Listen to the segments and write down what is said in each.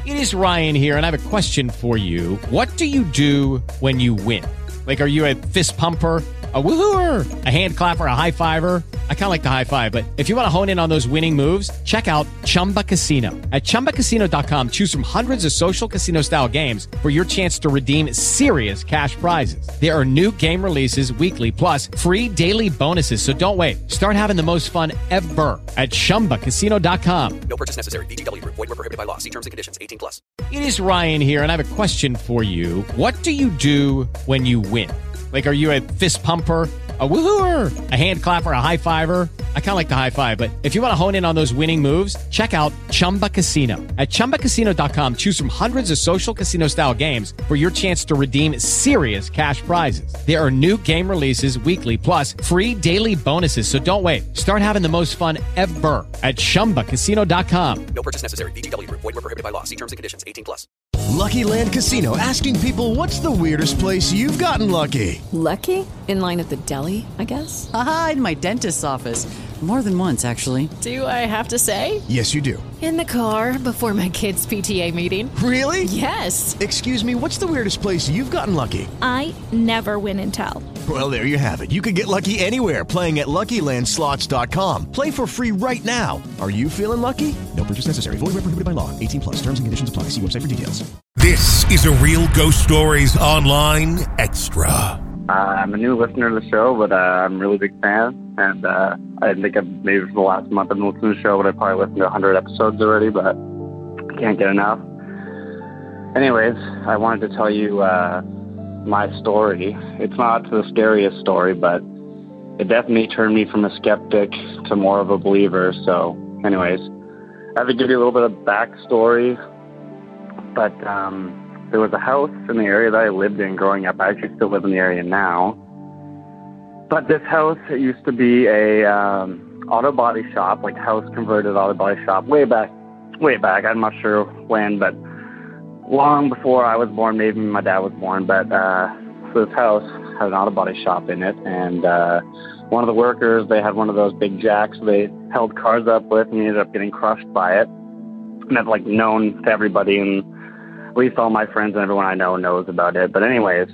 It is Ryan here, and I have a question for you. What do you do when you win? Like, are you a fist pumper, a woohooer, a hand clapper, a high fiver? I kind of like the high five, but if you want to hone in on those winning moves, check out Chumba Casino. At ChumbaCasino.com, choose from hundreds of social casino-style games for your chance to redeem serious cash prizes. There are new game releases weekly, plus free daily bonuses. So don't wait. Start having the most fun ever at ChumbaCasino.com. No purchase necessary. VGW. Void where prohibited by law. See terms and conditions. 18+. It is Ryan here, and I have a question for you. What do you do when you win? Like, are you a fist pumper, a woohooer, a hand clapper, a high fiver? I kind of like the high five, but if you want to hone in on those winning moves, check out Chumba Casino. At ChumbaCasino.com, choose from hundreds of social casino-style games for your chance to redeem serious cash prizes. There are new game releases weekly, plus free daily bonuses. So don't wait. Start having the most fun ever at ChumbaCasino.com. No purchase necessary. VGW. Void where prohibited by law. See terms and conditions. 18+. Lucky Land Casino, asking people, what's the weirdest place you've gotten lucky? Lucky? In line at the deli, I guess? Aha, in my dentist's office. More than once, actually. Do I have to say? Yes, you do. In the car before my kids' PTA meeting. Really? Yes. Excuse me, what's the weirdest place you've gotten lucky? I never win and tell. Well, there you have it. You can get lucky anywhere, playing at LuckyLandSlots.com. Play for free right now. Are you feeling lucky? No purchase necessary. Void where prohibited by law. 18+. Terms and conditions apply. See website for details. This is a Real Ghost Stories Online Extra. I'm a new listener to the show, but I'm a really big fan. And I think maybe for the last month I've been listening to the show, but I probably listened to 100 episodes already, but I can't get enough. Anyways, I wanted to tell you my story. It's not the scariest story, but it definitely turned me from a skeptic to more of a believer. So anyways, I have to give you a little bit of backstory. But there was a house in the area that I lived in growing up. I actually still live in the area now. But this house, it used to be a auto body shop, like house converted auto body shop, way back. I'm not sure when, but long before I was born, maybe my dad was born. But so this house had an auto body shop in it, and one of the workers, they had one of those big jacks they held cars up with, and he ended up getting crushed by it. And that's like known to everybody, and at least all my friends and everyone I know knows about it. But anyways,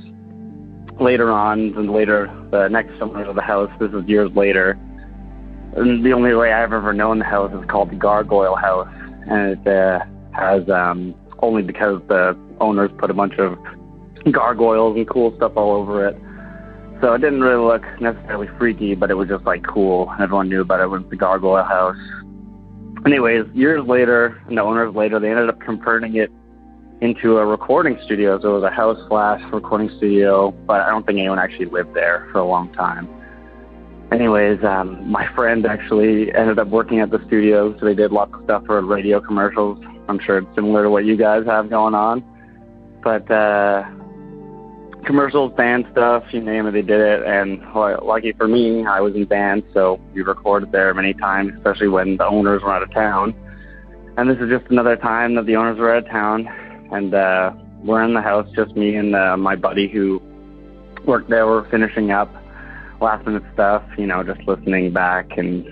the next owner of the house, this is years later, and the only way I've ever known the house is called the Gargoyle House, and it has only because the owners put a bunch of gargoyles and cool stuff all over it. So it didn't really look necessarily freaky, but it was just like cool. Everyone knew about it. It was the Gargoyle House. Anyways, years later, and the owners later, they ended up converting it into a recording studio. So it was a house/recording studio, but I don't think anyone actually lived there for a long time. Anyways, my friend actually ended up working at the studio, so they did lots of stuff for radio commercials. I'm sure it's similar to what you guys have going on. But commercials, band stuff, you name it, they did it. And lucky for me, I was in band, so we recorded there many times, especially when the owners were out of town. And this is just another time that the owners were out of town. And we're in the house, just me and my buddy who worked there. We're finishing up last minute stuff, just listening back and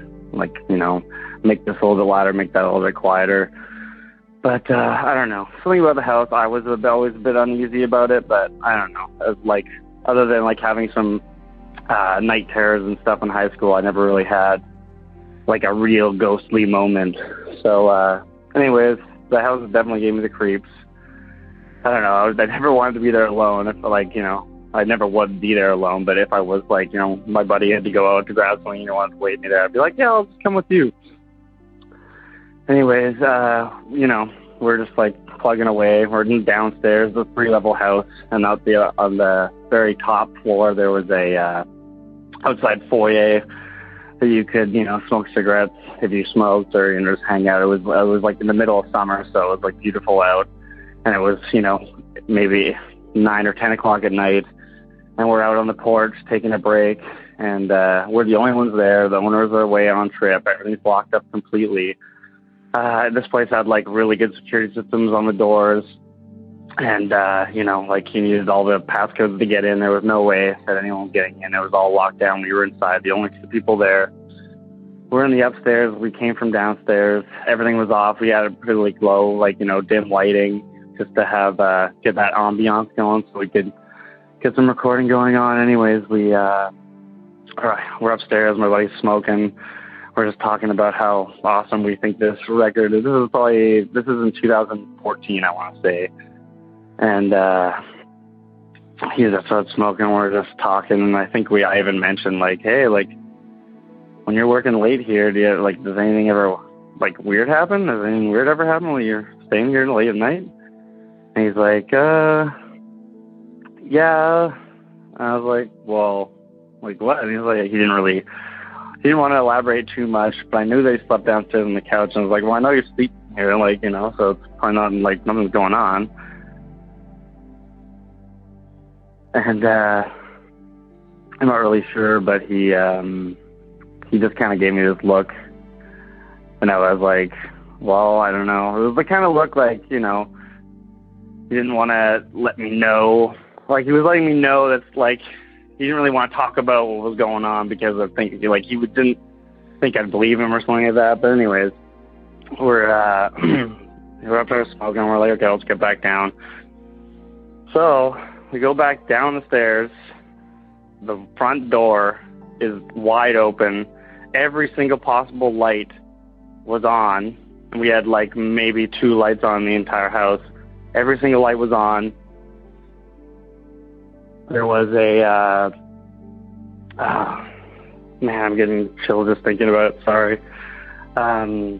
make this a little bit louder, make that a little bit quieter. But I don't know. Something about the house, I was always a bit uneasy about it, but I don't know. It was other than having some night terrors and stuff in high school, I never really had a real ghostly moment. So anyways, the house definitely gave me the creeps. I don't know. I never wanted to be there alone. I never would be there alone. But if I was my buddy had to go out to grab something, wanted to wait me there, I'd be like, yeah, I'll just come with you. Anyways, we're just plugging away. We're downstairs, the 3-level house, and on the very top floor there was a outside foyer that you could smoke cigarettes if you smoked, or just hang out. It was in the middle of summer, so it was beautiful out, and it was maybe 9 or 10 o'clock at night, and we're out on the porch taking a break, and we're the only ones there. The owners are away on trip. Everything's blocked up completely. This place had really good security systems on the doors, and you needed all the passcodes to get in. There was no way that anyone was getting in. It was all locked down. We were inside, the only 2 people there. we're in the upstairs. We came from downstairs. Everything was off. We had a pretty low, like, dim lighting just to have get that ambiance going so we could get some recording going on. Anyways, we're upstairs. My buddy's smoking. We're just talking about how awesome we think this record is. This is in 2014, I want to say. And he just started smoking. We're just talking, and I think I even mentioned, like, hey, like, when you're working late here, does anything ever, like, weird happen? Does anything weird ever happen when you're staying here late at night? And he's like, yeah. I was like, well, like, what? And he's like, he didn't want to elaborate too much, but I knew they slept downstairs on the couch, and I was like, well, I know you sleep here, like, so it's probably not, like, nothing's going on. And I'm not really sure, but he just kind of gave me this look, and I was like, well, I don't know. It was the kind of look like, he didn't want to let me know. Like, he was letting me know that, like, he didn't really want to talk about what was going on because of thinking, like, he didn't think I'd believe him or something like that. But anyways, we're up there smoking. We're like, okay, let's get back down. So we go back down the stairs. The front door is wide open. Every single possible light was on. We had, like, maybe 2 lights on in the entire house. Every single light was on. There was man, I'm getting chills just thinking about it. Sorry. The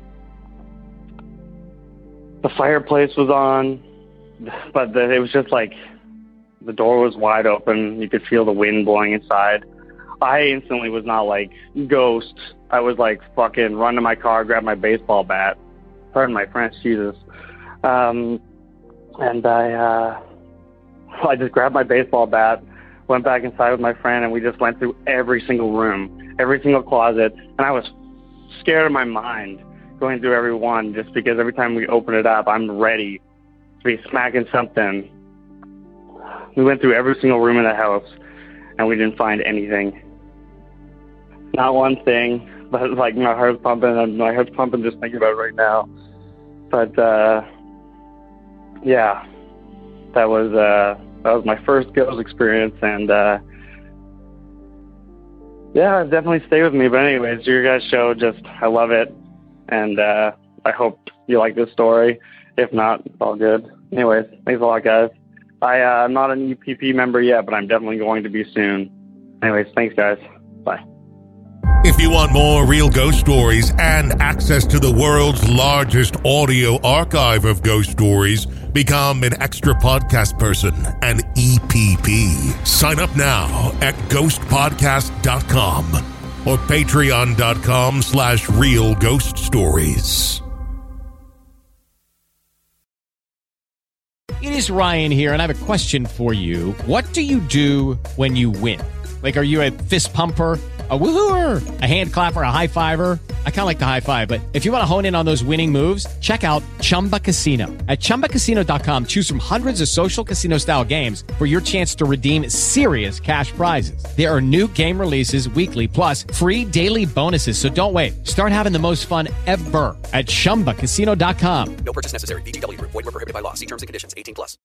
fireplace was on, but it was just like the door was wide open. You could feel the wind blowing inside. I instantly was not like Ghost. I was like fucking run to my car, grab my baseball bat. Pardon my French, Jesus. And I just grabbed my baseball bat, went back inside with my friend, and we just went through every single room, every single closet, and I was scared of my mind going through every one just because every time we open it up, I'm ready to be smacking something. We went through every single room in the house, and we didn't find anything. Not one thing, but, like, my heart's pumping just thinking about it right now. But, yeah. That was my first Ghost experience, and yeah, definitely stay with me. But anyways, your guys' show, I love it, and I hope you like this story. If not, it's all good. Anyways, thanks a lot, guys. I'm not an EPP member yet, but I'm definitely going to be soon. Anyways, thanks, guys. Bye. If you want more real ghost stories and access to the world's largest audio archive of ghost stories, become an extra podcast person, an EPP. Sign up now at ghostpodcast.com or patreon.com/real ghost stories. It is Ryan here, and I have a question for you. What do you do when you win? Like, are you a fist pumper, a woohooer, a hand clapper, a high fiver? I kind of like the high five, but if you want to hone in on those winning moves, check out Chumba Casino. At ChumbaCasino.com, choose from hundreds of social casino-style games for your chance to redeem serious cash prizes. There are new game releases weekly, plus free daily bonuses. So don't wait. Start having the most fun ever at ChumbaCasino.com. No purchase necessary. VGW Group. Void where prohibited by law. See terms and conditions. 18+.